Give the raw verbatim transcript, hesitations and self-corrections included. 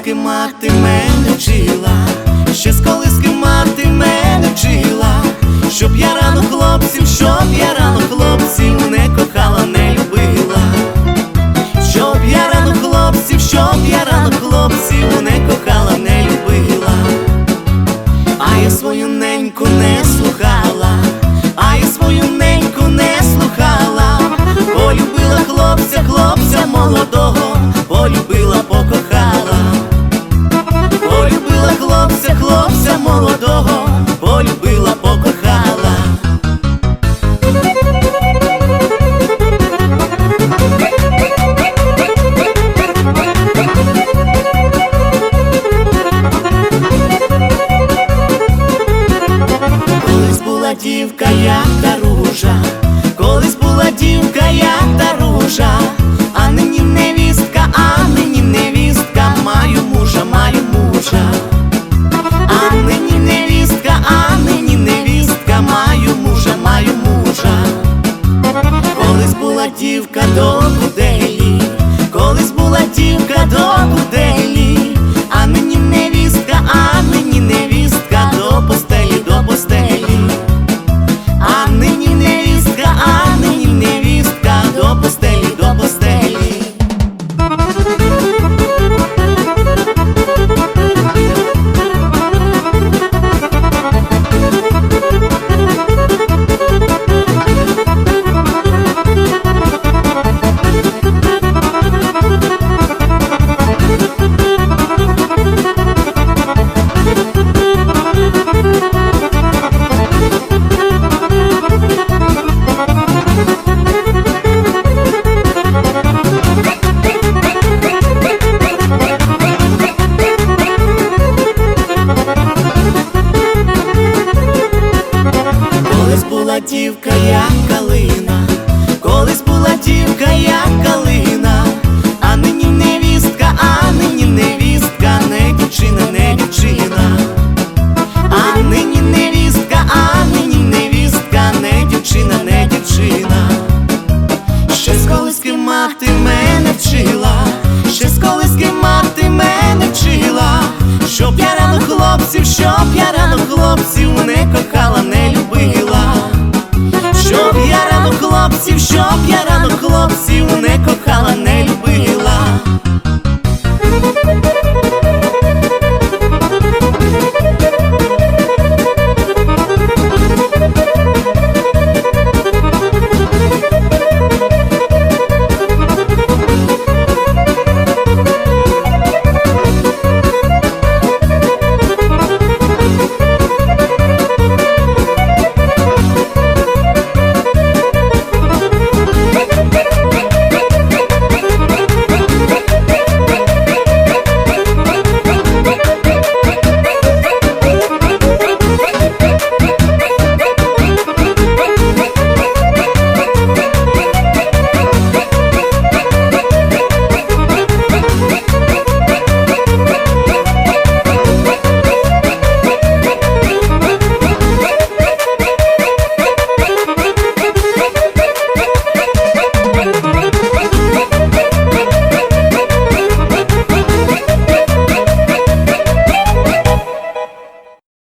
колиски мати мене вчила, ще з колиски мати мене вчила, щоб я рано хлопців, щоб я рано хлопців не кохала, не любила. Щоб я рано хлопців, щоб я рано хлопців не кохала, не любила. А я свою неньку не слухала, а я свою неньку не слухала. Полюбила хлопця, хлопця молодого, полюбила, покохала. Полюбила хлопця, хлопця молодого, полюбила, покохала. Колись була дівка, як та ружа, колись була дівка, як та ружа, а нині невістка, а нині невістка, маю мужа, маю мужа. А нині невістка, а нині невістка, маю мужа, маю мужа. Колись була дівка до куделі, колись була дівка до куделі, а нині невістка, а нині невістка, до постелі, до постелі. А нині невістка, а нині невістка, до постелі, до постелі. Дівка, як калина, колись була дівка, як калина, а нині невістка, а нині невістка, не дівчина, не дівчина. А нині невістка, а нині невістка, не дівчина, не дівчина. Ще з колиски мати мене вчила, ще з колиски мати мене вчила, щоб я рано хлопців, щоб я рано хлопців не кохала, не любила. Щоб я рано хлопців, щоб я рано хлопців не кохала, не любила.